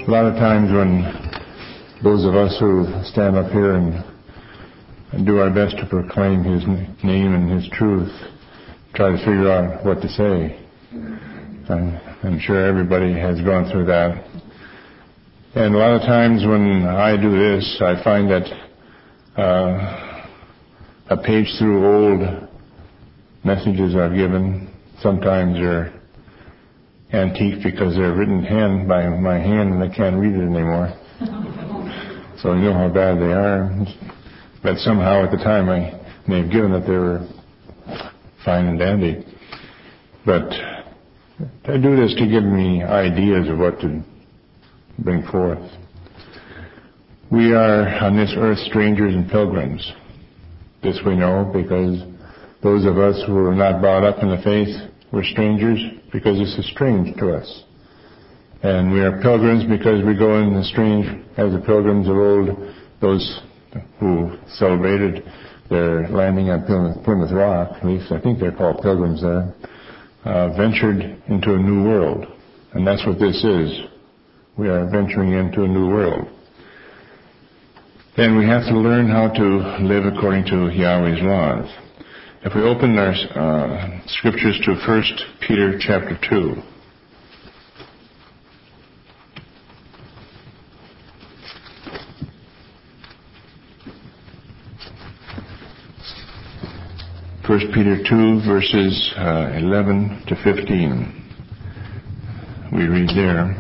A lot of times when those of us who stand up here and do our best to proclaim His name and His truth, try to figure out what to say. I'm sure everybody has gone through that. And a lot of times when I do this, I find that a page through old messages I've given, sometimes they're antique because they're written by my hand and I can't read it anymore. So I know how bad they are. But somehow at the time I may have given that they were fine and dandy. But I do this to give me ideas of what to bring forth. We are on this earth strangers and pilgrims. This we know because those of us who were not brought up in the faith were strangers because this is strange to us. And we are pilgrims because we go in the strange as the pilgrims of old, those who celebrated their landing on Plymouth Rock, at least I think they're called pilgrims there, ventured into a new world. And that's what this is. We are venturing into a new world. And we have to learn how to live according to Yahweh's laws. If we open our scriptures to 1 Peter chapter 2. First Peter 2 verses 11 to 15. We read there.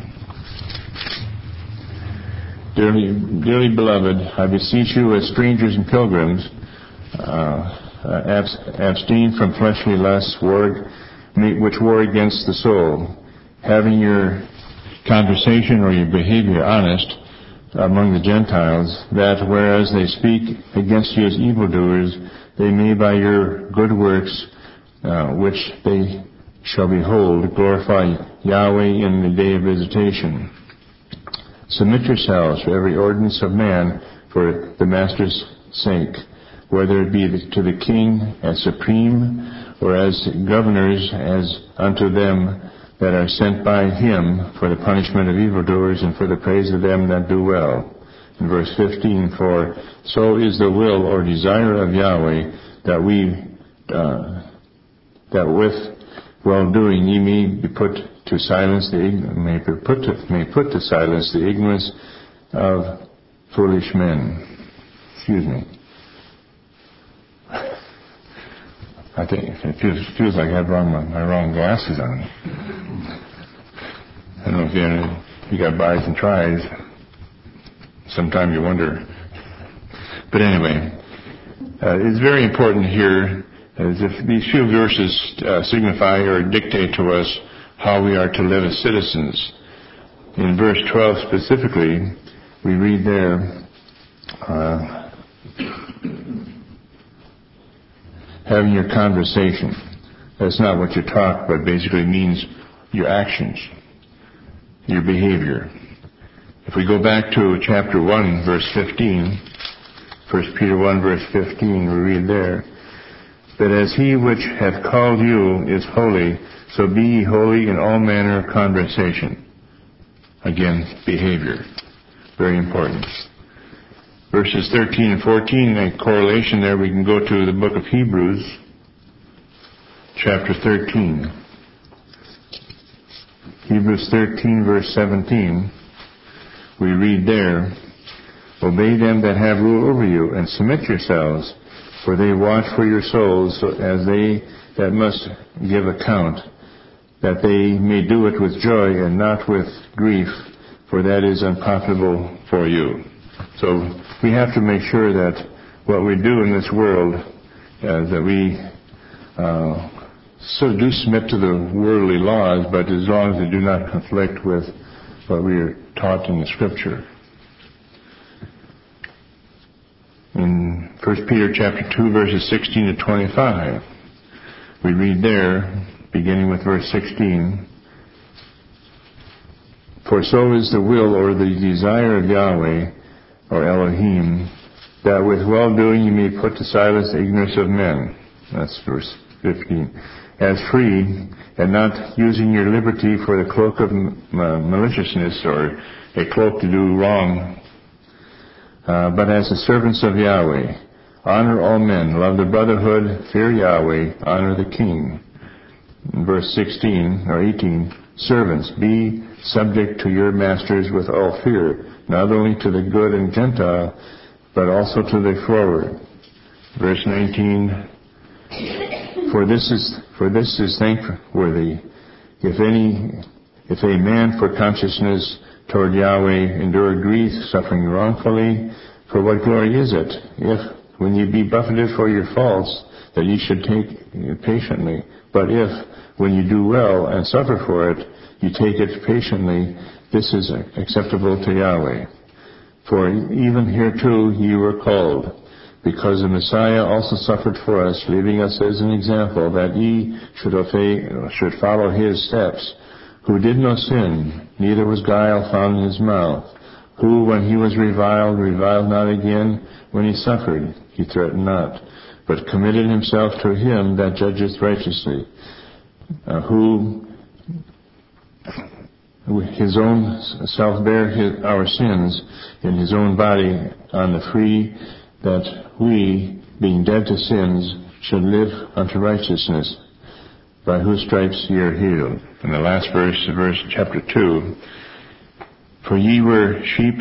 Dearly beloved, I beseech you as strangers and pilgrims, abstain from fleshly lusts which war against the soul, having your conversation or your behavior honest among the Gentiles, that whereas they speak against you as evildoers, they may by your good works, which they shall behold, glorify Yahweh in the day of visitation. Submit yourselves to every ordinance of man for the Master's sake, whether it be to the king as supreme, or as governors as unto them that are sent by him for the punishment of evildoers and for the praise of them that do well. In verse 15, for so is the will or desire of Yahweh that with well-doing ye may put to silence the ignorance of foolish men. Excuse me. I think it feels like I have my wrong glasses on. I don't know if you got buys and tries. Sometimes you wonder. But anyway, it's very important here, as if these few verses signify or dictate to us how we are to live as citizens. In verse 12 specifically, we read there, having your conversation. That's not what you talk, but basically means your actions, your behavior. If we go back to chapter 1, verse 15, 1 Peter 1, verse 15, we read there, that as he which hath called you is holy, so be ye holy in all manner of conversation. Again, behavior. Very important. Verses 13 and 14, a correlation there, we can go to the book of Hebrews, chapter 13. Hebrews 13, verse 17, we read there, obey them that have rule over you, and submit yourselves, for they watch for your souls, so as they that must give account, that they may do it with joy and not with grief, for that is unprofitable for you. So we have to make sure that what we do in this world, that we do submit to the worldly laws, but as long as they do not conflict with what we are taught in the Scripture. In 1 Peter chapter 2, verses 16 to 25, we read there, beginning with verse 16, for so is the will or the desire of Yahweh, or Elohim, that with well-doing you may put to silence the ignorance of men. That's verse 15. As free, and not using your liberty for the cloak of maliciousness, or a cloak to do wrong, but as the servants of Yahweh. Honor all men, love the brotherhood, fear Yahweh, honor the king. In verse 16 or 18, servants, be subject to your masters with all fear, not only to the good and Gentile, but also to the froward. Verse 19, for this is thankworthy, if a man for consciousness toward Yahweh endure grief, suffering wrongfully, for what glory is it, if, when ye be buffeted for your faults, that ye should take it patiently? But if, when you do well and suffer for it, you take it patiently, this is acceptable to Yahweh. For even hereto ye were called, because the Messiah also suffered for us, leaving us as an example, that ye should follow his steps, who did no sin, neither was guile found in his mouth, who, when he was reviled not again. When he suffered, he threatened not, but committed himself to him that judgeth righteously, who his own self bare our sins in his own body on the tree, that we, being dead to sins, should live unto righteousness, by whose stripes ye are healed. And the last verse chapter 2, For ye were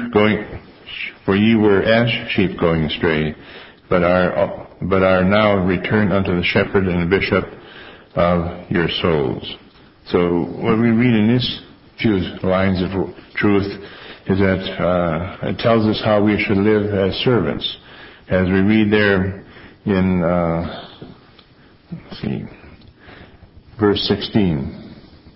as sheep going astray, but are now returned unto the shepherd and the bishop of your souls. So what we read in these few lines of truth is that it tells us how we should live as servants. As we read there in verse 16.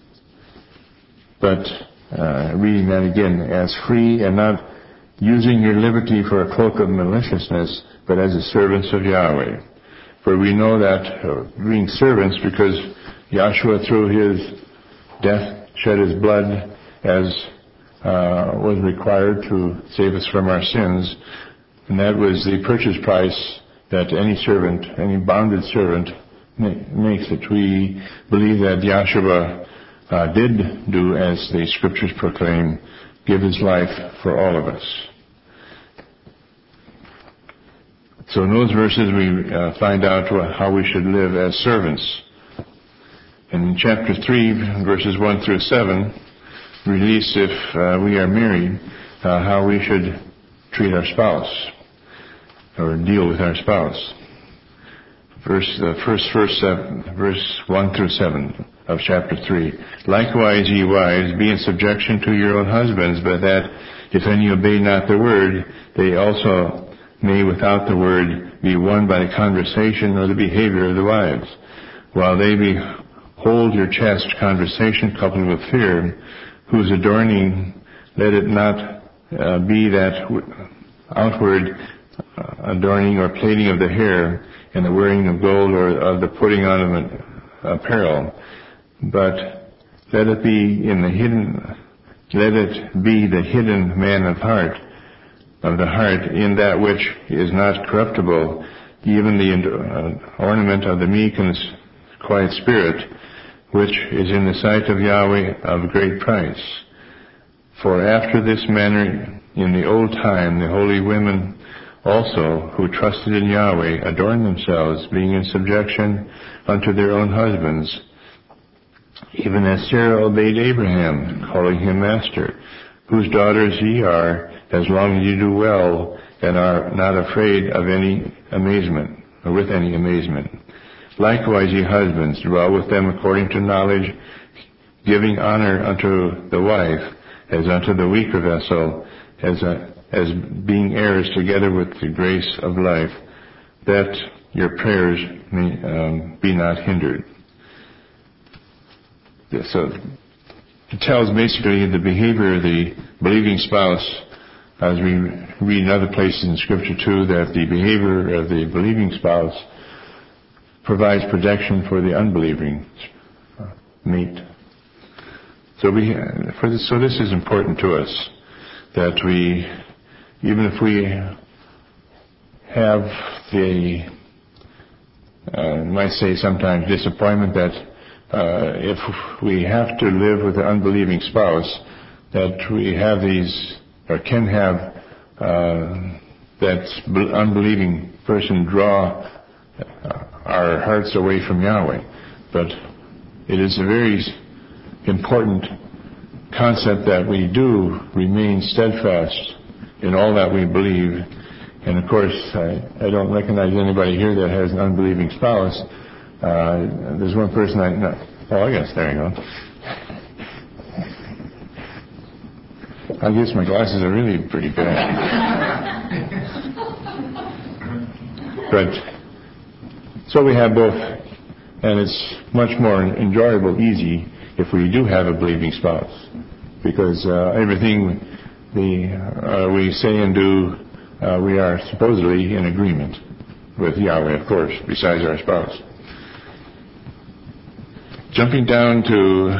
But reading that again, as free and not using your liberty for a cloak of maliciousness, but as the servants of Yahweh. For we know that being servants, because Yahshua through his death shed his blood as was required to save us from our sins, and that was the purchase price that any servant, any bonded servant makes. That we believe that Yahshua did do as the scriptures proclaim, give his life for all of us. So in those verses we find out how we should live as servants. In chapter 3, verses 1 through 7, release if we are married, how we should treat our spouse or deal with our spouse. Verse 1 through 7 of chapter 3. Likewise, ye wives, be in subjection to your own husbands, but that if any obey not the word, they also may without the word be won by the conversation or the behavior of the wives, while they behold your chaste conversation coupled with fear, whose adorning, let it not be that outward adorning or plaiting of the hair and the wearing of gold or of the putting on of an apparel, but let it be the hidden man of the heart, in that which is not corruptible, even the ornament of the meek and quiet spirit, which is in the sight of Yahweh of great price. For after this manner in the old time the holy women also, who trusted in Yahweh, adorned themselves, being in subjection unto their own husbands, even as Sarah obeyed Abraham, calling him master, whose daughters ye are, as long as ye do well, and are not afraid of any amazement, or with any amazement. Likewise, ye husbands, dwell with them according to knowledge, giving honor unto the wife, as unto the weaker vessel, as being heirs together with the grace of life, that your prayers may be not hindered. So it tells basically the behavior of the believing spouse, as we read in other places in Scripture too, that the behavior of the believing spouse provides protection for the unbelieving mate. So this is important to us, that we, even if we have the, might say sometimes disappointment that if we have to live with an unbelieving spouse, that we have these, or can have, that unbelieving person draw our hearts away from Yahweh. But it is a very important concept that we do remain steadfast in all that we believe. And of course, I don't recognize anybody here that has an unbelieving spouse. There's one person I guess, there you go. I guess my glasses are really pretty bad. But, so we have both, and it's much more enjoyable, easy, if we do have a believing spouse. Because everything we say and do, we are supposedly in agreement with Yahweh, of course, besides our spouse. Jumping down to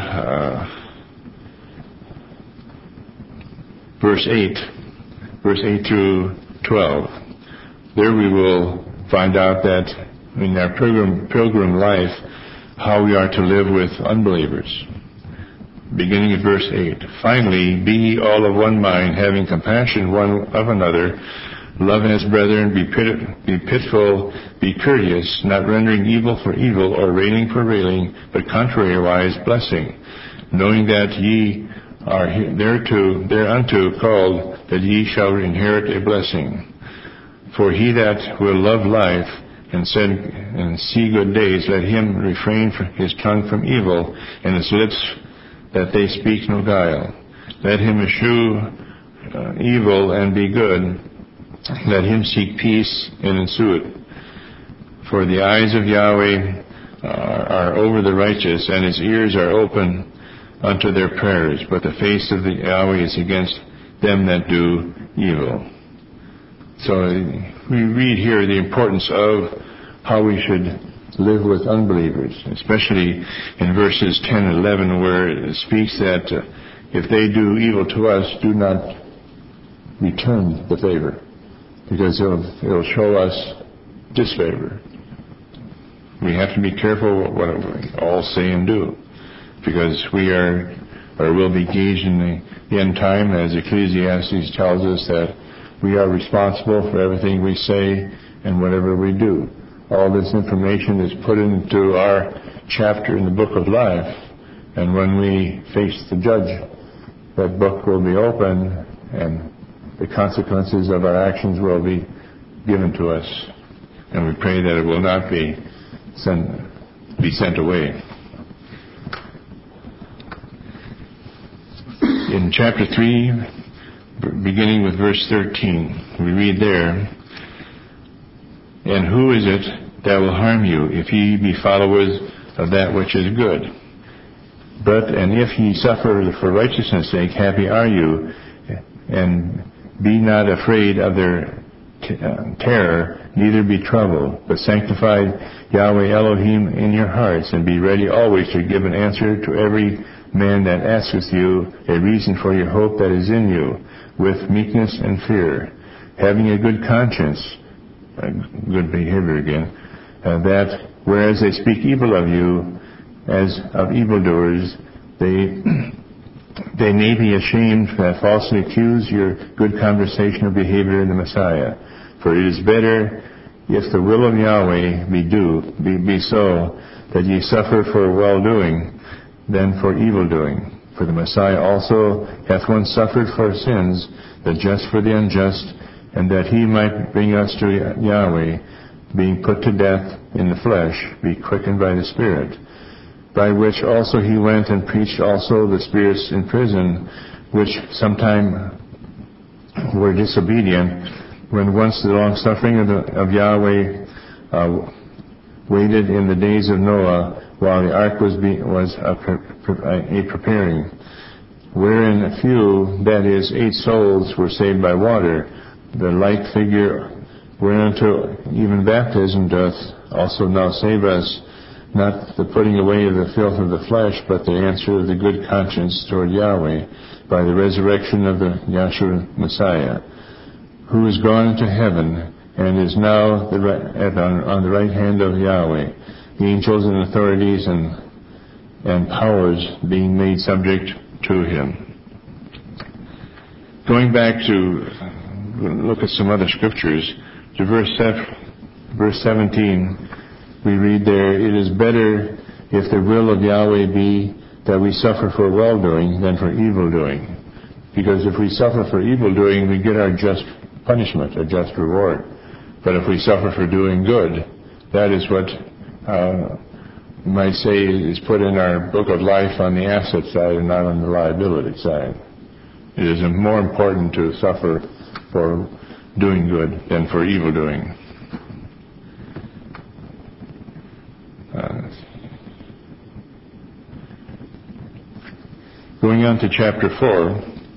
verse 8 through 12. There we will find out that in our pilgrim life, how we are to live with unbelievers. Beginning at verse 8. Finally, be ye all of one mind, having compassion one of another, love as brethren, be pitiful, be courteous, not rendering evil for evil, or railing for railing, but contrariwise blessing, knowing that ye are thereunto called, that ye shall inherit a blessing. For he that will love life and see good days, let him refrain his tongue from evil, and his lips that they speak no guile. Let him eschew evil and be good. Let him seek peace and ensue it. For the eyes of Yahweh are over the righteous, and his ears are open unto their prayers. But the face of the Yahweh is against them that do evil. So we read here the importance of how we should live with unbelievers, especially in verses 10 and 11, where it speaks that if they do evil to us, do not return the favor, because it'll show us disfavor. We have to be careful what we all say and do, because we are or will be gauged in the end time, as Ecclesiastes tells us that we are responsible for everything we say and whatever we do. All this information is put into our chapter in the book of life, and when we face the judge, that book will be open, and the consequences of our actions will be given to us. And we pray that it will not be sent away. In chapter 3, beginning with verse 13, we read there, and who is it that will harm you, if ye be followers of that which is good? And if ye suffer for righteousness' sake, happy are you, and be not afraid of their terror, neither be troubled, but sanctify Yahweh Elohim in your hearts, and be ready always to give an answer to every man that asketh you a reason for your hope that is in you, with meekness and fear, having a good conscience, good behavior again, that whereas they speak evil of you as of evildoers, they may be ashamed that falsely accuse your good conversation or behavior in the Messiah. For it is better, if the will of Yahweh be so, that ye suffer for well-doing than for evil-doing. For the Messiah also hath once suffered for sins, the just for the unjust, and that he might bring us to Yahweh, being put to death in the flesh, be quickened by the Spirit, by which also he went and preached also the spirits in prison, which sometime were disobedient, when once the long suffering of Yahweh waited in the days of Noah, while the ark was a preparing, wherein a few, that is, 8 souls, were saved by water. The like figure whereunto even baptism doth also now save us, not the putting away of the filth of the flesh, but the answer of the good conscience toward Yahweh, by the resurrection of the Yahshua Messiah, who is gone into heaven, and is now on the right hand of Yahweh, the angels and authorities and powers being made subject to him. Going back to look at some other scriptures, to verse 17, we read there, "It is better if the will of Yahweh be that we suffer for well-doing than for evil-doing." Because if we suffer for evil-doing, we get our just punishment, our just reward. But if we suffer for doing good, that is what you might say is put in our book of life on the asset side and not on the liability side. It is more important to suffer for doing good than for evil-doing. Going on to chapter 4,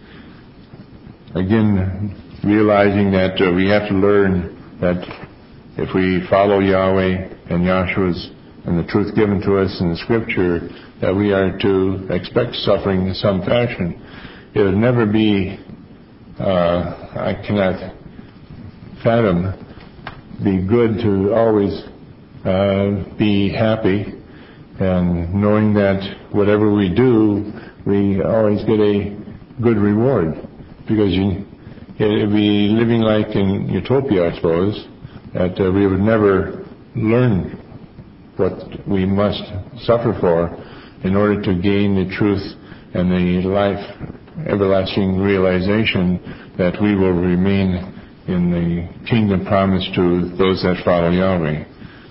again, realizing that we have to learn that if we follow Yahweh and Yahshua's and the truth given to us in the Scripture, that we are to expect suffering in some fashion. It would never be, I cannot fathom, be good to always be happy and knowing that whatever we do, we always get a good reward. Because it'd be living like in utopia, I suppose, that we would never learn what we must suffer for in order to gain the truth and the life, everlasting realization that we will remain in the kingdom promised to those that follow Yahweh.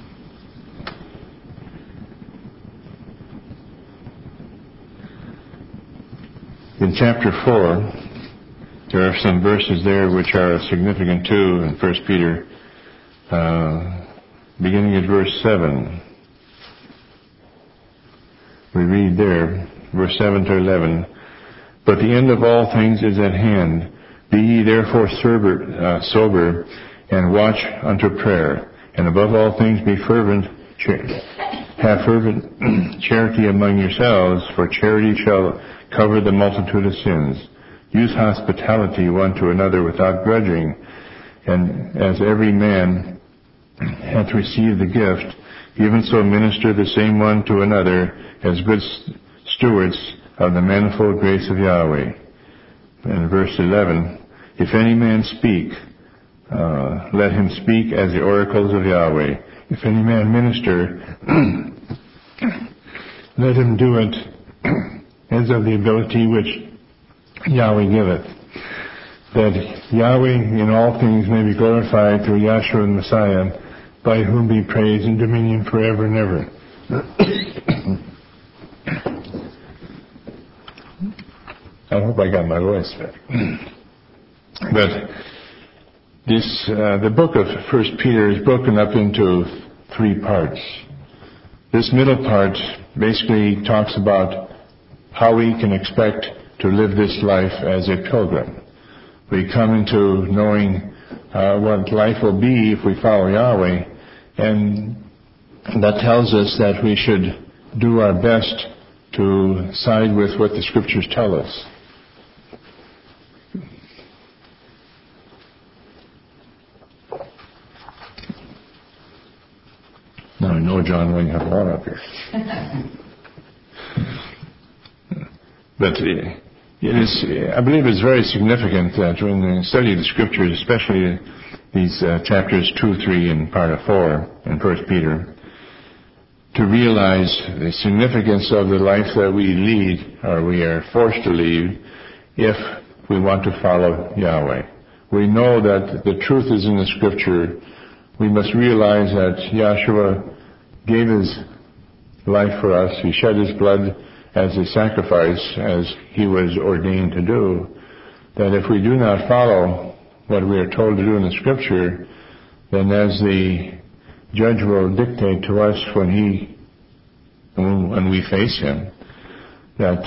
In chapter 4, there are some verses there which are significant too in 1 Peter, beginning at verse 7. We read there, verse 7 to 11, "But the end of all things is at hand. Be ye therefore sober, and watch unto prayer. And above all things be fervent, have fervent charity among yourselves, for charity shall cover the multitude of sins. Use hospitality one to another without grudging, and as every man hath received the gift, even so minister the same one to another as good stewards of the manifold grace of Yahweh." And verse 11, "If any man speak, let him speak as the oracles of Yahweh. If any man minister, let him do it as of the ability which Yahweh giveth, that Yahweh in all things may be glorified through Yahshua the Messiah, by whom be praise and dominion forever and ever." I hope I got my voice back. But this, the book of 1 Peter is broken up into 3 parts. This middle part basically talks about how we can expect to live this life as a pilgrim. We come into knowing what life will be if we follow Yahweh, and that tells us that we should do our best to side with what the Scriptures tell us. Now I know John Wayne had water up here. But it is, I believe it's very significant that when we study the Scriptures, especially these chapters 2, 3, and part of 4 in 1 Peter, to realize the significance of the life that we lead, or we are forced to lead, if we want to follow Yahweh. We know that the truth is in the Scripture. We must realize that Yahshua gave His life for us. He shed His blood as a sacrifice, as He was ordained to do. That if we do not follow what we are told to do in the Scripture, then as the Judge will dictate to us when we face Him, that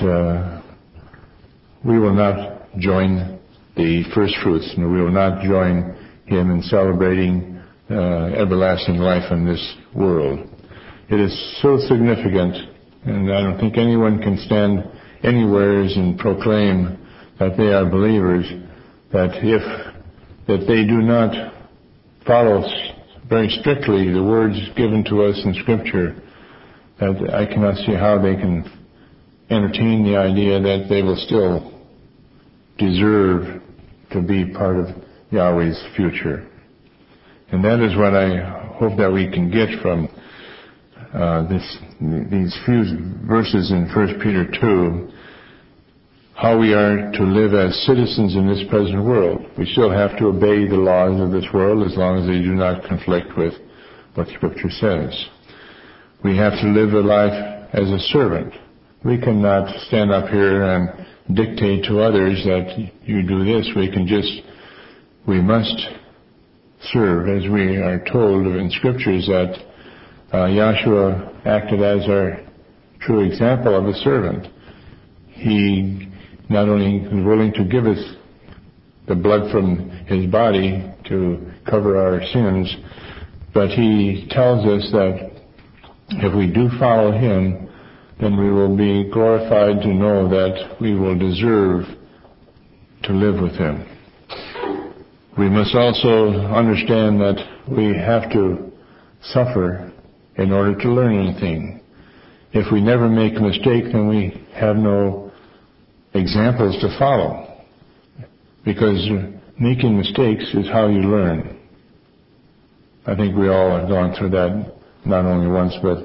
we will not join the first fruits, and we will not join Him in celebrating everlasting life in this world. It is so significant, and I don't think anyone can stand anywhere and proclaim that they are believers, that they do not follow very strictly the words given to us in Scripture, that I cannot see how they can entertain the idea that they will still deserve to be part of Yahweh's future. And that is what I hope that we can get from these few verses in 1 Peter 2, how we are to live as citizens in this present world. We still have to obey the laws of this world as long as they do not conflict with what Scripture says. We have to live a life as a servant. We cannot stand up here and dictate to others that you do this. We must serve, as we are told in Scriptures that Yahshua acted as our true example of a servant. He not only was willing to give us the blood from his body to cover our sins, but he tells us that if we do follow him, then we will be glorified to know that we will deserve to live with him. We must also understand that we have to suffer in order to learn anything. If we never make a mistake, then we have no examples to follow. Because making mistakes is how you learn. I think we all have gone through that, not only once, but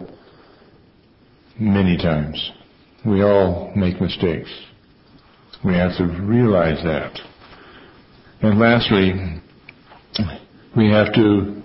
many times. We all make mistakes. We have to realize that. And lastly, we have to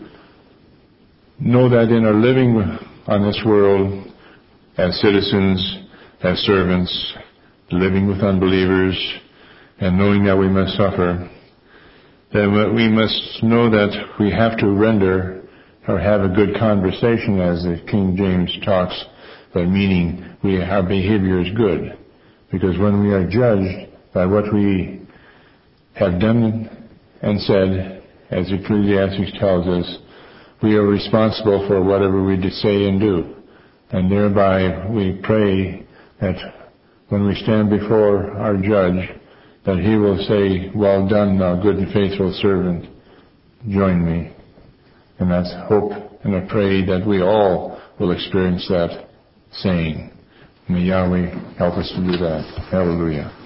know that in our living on this world as citizens, as servants, living with unbelievers, and knowing that we must suffer, then we must know that we have to render or have a good conversation, as the King James talks, but meaning our behavior is good. Because when we are judged by what we have done and said, as Ecclesiastes tells us, we are responsible for whatever we say and do. And thereby we pray that when we stand before our judge, that he will say, "Well done, thou good and faithful servant, join me." And that's hope, and I pray that we all will experience that saying. May Yahweh help us to do that. Hallelujah.